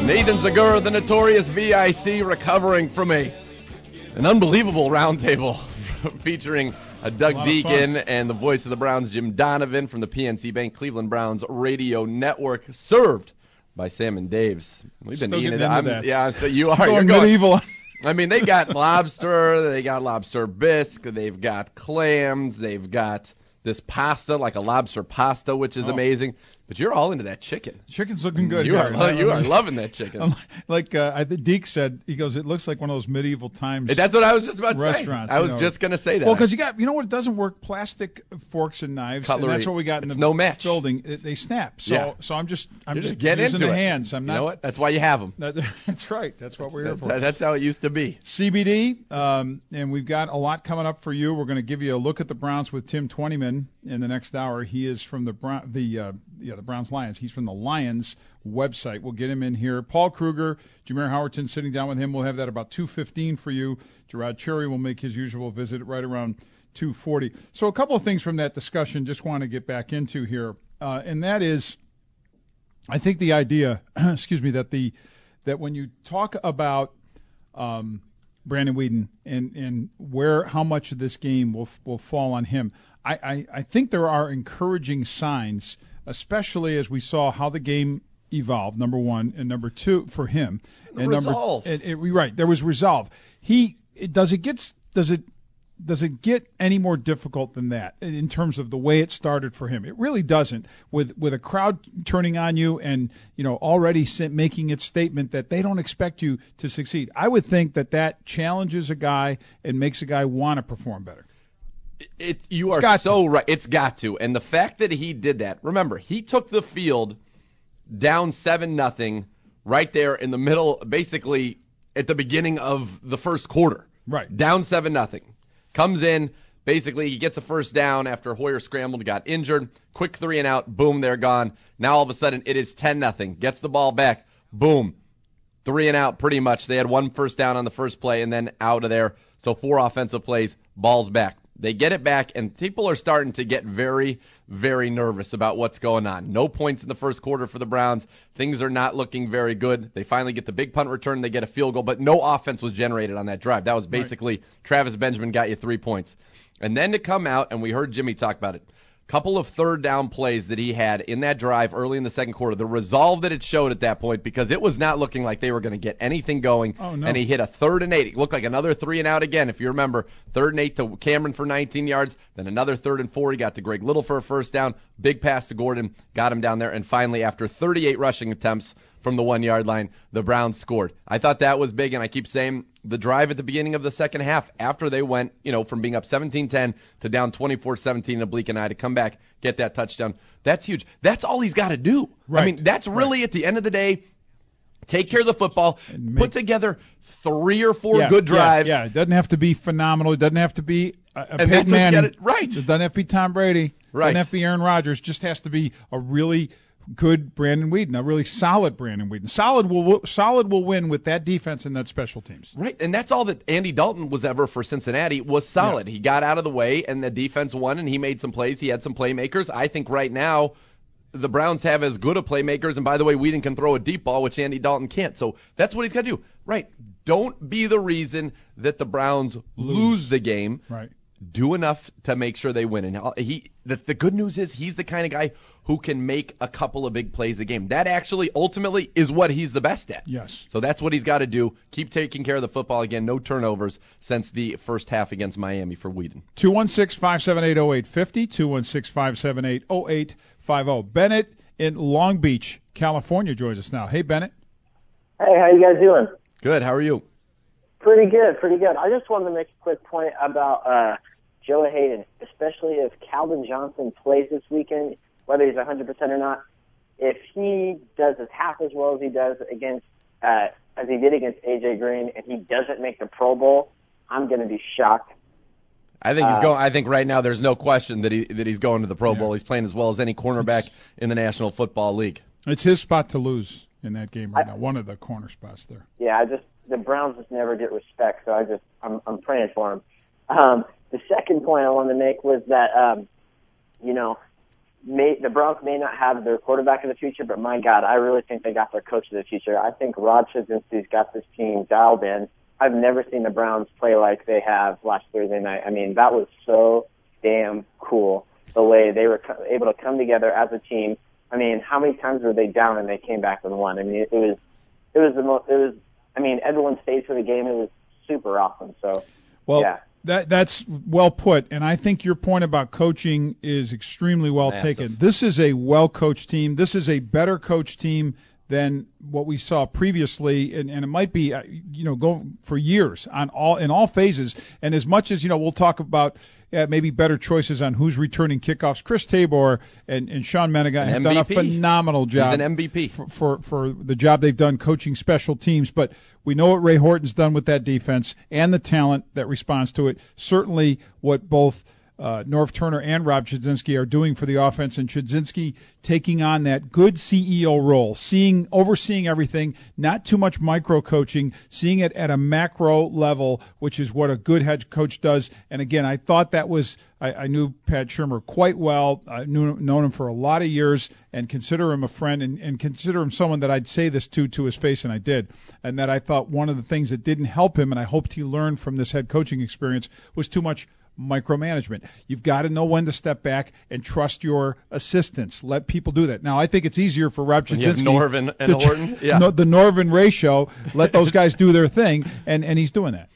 Nathan Zegura, the notorious VIC, recovering from an unbelievable roundtable featuring Doug Deacon and the voice of the Browns, Jim Donovan, from the PNC Bank Cleveland Browns radio network, served by Sam and Dave's. We've been eating it. Yeah, so you are. You're going medieval. I mean, they got lobster, they got lobster bisque, they've got clams, they've got this pasta, like a lobster pasta, which is amazing. But you're all into that chicken. Chicken's looking good. You are loving that chicken. Like I think Deke said, he goes, it looks like one of those medieval times. That's what I was just about to restaurants, say. I was just going to say that. Well, because you know what? It doesn't work. Plastic forks and knives. Cutlery. And that's what we got in the no match. building. They snap. So I'm just getting using into the it. hands. I'm not. You know what? That's why you have them. That's right. That's what we're here for. That's how it used to be. CBD, and we've got a lot coming up for you. We're going to give you a look at the Browns with Tim Twentyman in the next hour. He is from the Browns Lions. He's from the Lions website. We'll get him in here. Paul Kruger, Jameer Howerton sitting down with him. We'll have that about 2:15 for you. Gerard Cherry will make his usual visit right around 2:40. So a couple of things from that discussion just want to get back into here, and that is, I think the idea, that when you talk about Brandon Weeden and how much of this game will fall on him, I think there are encouraging signs, especially as we saw how the game evolved, number one, and number two for him. And resolve. Right, there was resolve. Does it get any more difficult than that in terms of the way it started for him? It really doesn't. With a crowd turning on you and already making its statement that they don't expect you to succeed, I would think that challenges a guy and makes a guy want to perform better. You are so right. It's got to. And the fact that he did that, remember, he took the field down 7-0 right there in the middle, basically at the beginning of the first quarter. Right. Down 7-0. Comes in, basically he gets a first down after Hoyer scrambled, got injured. Quick 3 and out, boom, they're gone. Now all of a sudden it is 10-0. Gets the ball back, boom, 3 and out pretty much. They had one first down on the first play and then out of there. So 4 offensive plays, ball's back. They get it back, and people are starting to get very, very nervous about what's going on. No points in the first quarter for the Browns. Things are not looking very good. They finally get the big punt return. They get a field goal, but no offense was generated on that drive. That was basically Travis Benjamin got you 3 points. And then to come out, and we heard Jimmy talk about it, couple of third down plays that he had in that drive early in the second quarter, the resolve that it showed at that point, because it was not looking like they were going to get anything going. Oh, no. And he hit a 3rd and 8. It looked like another 3 and out again, if you remember. 3rd and 8 to Cameron for 19 yards, then another 3rd and 4. He got to Greg Little for a first down, big pass to Gordon, got him down there, and finally, after 38 rushing attempts from the 1-yard line, the Browns scored. I thought that was big, and I keep saying the drive at the beginning of the second half, after they went, from being up 17-10 to down 24-17 in a bleak eye to come back, get that touchdown, that's huge. That's all he's got to do. Right. I mean, that's really, at the end of the day, take care of the football, put together 3 or 4 good drives. Yeah, it doesn't have to be phenomenal. It doesn't have to be a Peyton Manning. Right. It doesn't have to be Tom Brady. Right. It doesn't have to be Aaron Rodgers. It just has to be a really good Brandon Weeden, a really solid Brandon Weeden. Solid will win with that defense and that special teams. Right, and that's all that Andy Dalton was ever for Cincinnati, was solid. Yeah. He got out of the way, and the defense won, and he made some plays. He had some playmakers. I think right now the Browns have as good of playmakers, and by the way, Weeden can throw a deep ball, which Andy Dalton can't. So that's what he's got to do. Right, don't be the reason that the Browns lose the game. Right. Do enough to make sure they win. And the good news is he's the kind of guy who can make a couple of big plays a game. That actually ultimately is what he's the best at. Yes. So that's what he's got to do. Keep taking care of the football. Again, no turnovers since the first half against Miami for Weeden. 216-578-0850, 216-578-0850. Bennett in Long Beach, California joins us now. Hey, Bennett. Hey, how you guys doing? Good. How are you? Pretty good. I just wanted to make a quick point about Joe Hayden, especially if Calvin Johnson plays this weekend, whether he's 100% or not. If he does half as well as he does against as he did against A.J. Green, and he doesn't make the Pro Bowl, I'm going to be shocked. I think he's going. I think right now there's no question that he's going to the Pro Bowl. He's playing as well as any cornerback in the National Football League. It's his spot to lose in that game right now. One of the corner spots there. Yeah, the Browns just never get respect, so I'm praying for him. The second point I wanted to make was that the Browns may not have their quarterback of the future, but my God, I really think they got their coach of the future. I think Rod Chudzinski's got this team dialed in. I've never seen the Browns play like they have last Thursday night. I mean, that was so damn cool, the way they were able to come together as a team. I mean, how many times were they down and they came back and won? I mean, everyone stayed for the game. It was super awesome. So, well, yeah. That's well put, and I think your point about coaching is extremely well taken. This is a well-coached team. This is a better coached team than what we saw previously, and it might be, go for years in all phases. And as much as, we'll talk about maybe better choices on who's returning kickoffs. Chris Tabor and Sean Menegan have done a phenomenal job. He's an MVP for the job they've done coaching special teams. But we know what Ray Horton's done with that defense and the talent that responds to it. Certainly what both Norv Turner and Rob Chudzinski are doing for the offense, and Chudzinski taking on that good CEO role, overseeing everything, not too much micro coaching, seeing it at a macro level, which is what a good head coach does. And again, I thought that was I knew Pat Shurmur quite well. I've known him for a lot of years and consider him a friend and consider him someone that I'd say this to his face, and I did. And that I thought one of the things that didn't help him, and I hoped he learned from this head coaching experience, was too much micromanagement. You've got to know when to step back and trust your assistants. Let people do that. Now, I think it's easier for Rob Chudzinski. Norv and Horton. Yeah. The Norv and Ray show. Let those guys do their thing, and he's doing that.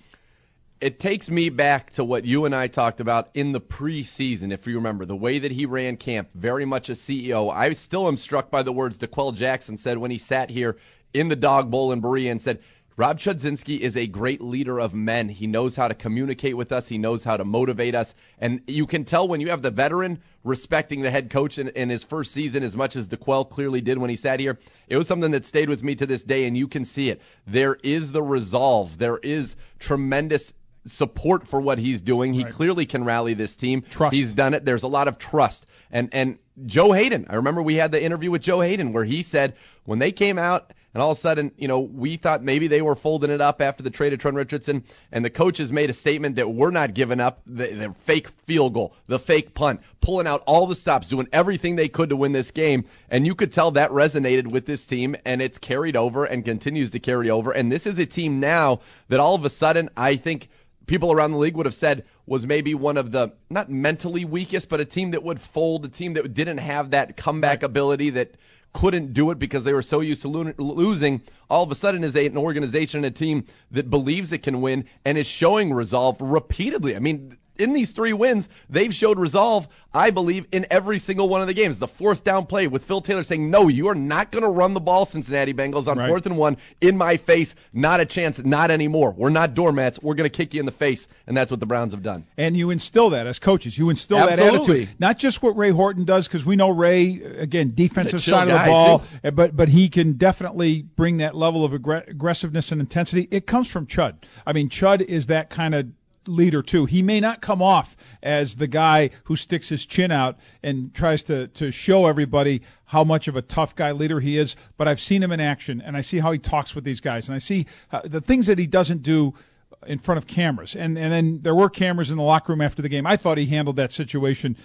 It takes me back to what you and I talked about in the preseason, if you remember, the way that he ran camp, very much a CEO. I still am struck by the words DeQuell Jackson said when he sat here in the Dog Bowl in Berea and said, Rob Chudzinski is a great leader of men. He knows how to communicate with us. He knows how to motivate us. And you can tell when you have the veteran respecting the head coach in his first season as much as DeQuell clearly did when he sat here. It was something that stayed with me to this day, and you can see it. There is the resolve. There is tremendous support for what he's doing. He clearly can rally this team. Trust. He's done it. There's a lot of trust. And Joe Hayden, I remember we had the interview with Joe Hayden where he said when they came out and all of a sudden, we thought maybe they were folding it up after the trade of Trent Richardson, and the coaches made a statement that we're not giving up the fake field goal, the fake punt, pulling out all the stops, doing everything they could to win this game. And you could tell that resonated with this team, and it's carried over and continues to carry over. And this is a team now that all of a sudden I think people around the league would have said was maybe one of the, not mentally weakest, but a team that would fold, a team that didn't have that comeback ability, that couldn't do it because they were so used to losing. All of a sudden is an organization and a team that believes it can win and is showing resolve repeatedly. I mean, in these 3 wins, they've showed resolve, I believe, in every single one of the games. The 4th down play with Phil Taylor saying, no, you are not going to run the ball, Cincinnati Bengals, on 4th and 1 in my face. Not a chance, not anymore. We're not doormats. We're going to kick you in the face, and that's what the Browns have done. And you instill that as coaches. You instill that attitude. Not just what Ray Horton does, because we know Ray, again, defensive side of the ball, but he can definitely bring that level of aggressiveness and intensity. It comes from Chud. I mean, Chud is that kind of leader too. He may not come off as the guy who sticks his chin out and tries to show everybody how much of a tough guy leader he is, but I've seen him in action, and I see how he talks with these guys, and I see the things that he doesn't do in front of cameras. And then there were cameras in the locker room after the game. I thought he handled that situation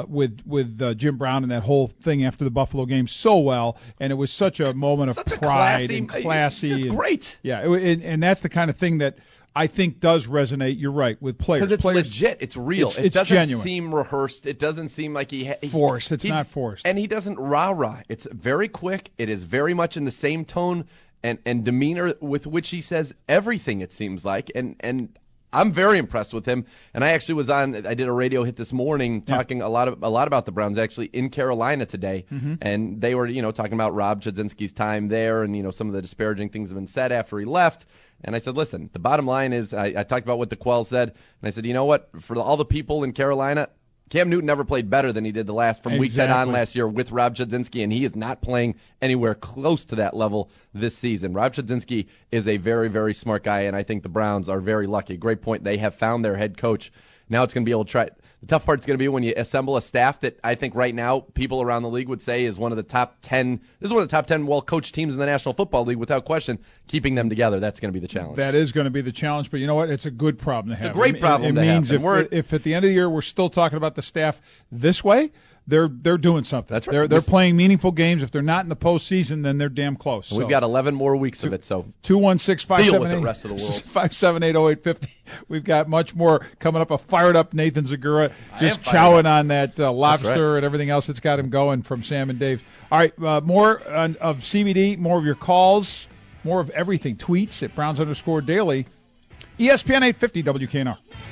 with Jim Brown and that whole thing after the Buffalo game so well, and it was such a moment of pride and classy. Just great. Yeah, and that's the kind of thing that I think does resonate, you're right, with players. Because it's legit. It's real. It doesn't genuine. Seem rehearsed. It doesn't seem like forced. It's not forced. And he doesn't rah-rah. It's very quick. It is very much in the same tone and demeanor with which he says everything, it seems like. And I'm very impressed with him. And I actually I did a radio hit this morning talking a lot about the Browns actually in Carolina today. Mm-hmm. And they were, talking about Rob Chudzinski's time there and, some of the disparaging things have been said after he left. And I said, listen, the bottom line is I talked about what DeQuell said. And I said, you know what? For all the people in Carolina, Cam Newton never played better than he did from week 10 on last year with Rob Chudzinski, and he is not playing anywhere close to that level this season. Rob Chudzinski is a very, very smart guy, and I think the Browns are very lucky. Great point. They have found their head coach. Now it's going to be able to try. The tough part's going to be when you assemble a staff that I think right now people around the league would say is one of the top 10. This is one of the top 10 well-coached teams in the National Football League without question. Keeping them together, that's going to be the challenge. That is going to be the challenge, but you know what? It's a good problem to have. It's a great problem to have. It means if at the end of the year we're still talking about the staff this way, they're doing something. That's right. They're playing meaningful games. If they're not in the postseason, then they're damn close. We've got 11 more weeks of it, so 216-578. deal with the rest of the world. 578-0850. We've got much more coming up. A fired up Nathan Zagura just chowing on that lobster and everything else that's got him going from Sam and Dave. All right, more of CBD, more of your calls, more of everything. Tweets at Browns_Daily. ESPN 850 WKNR.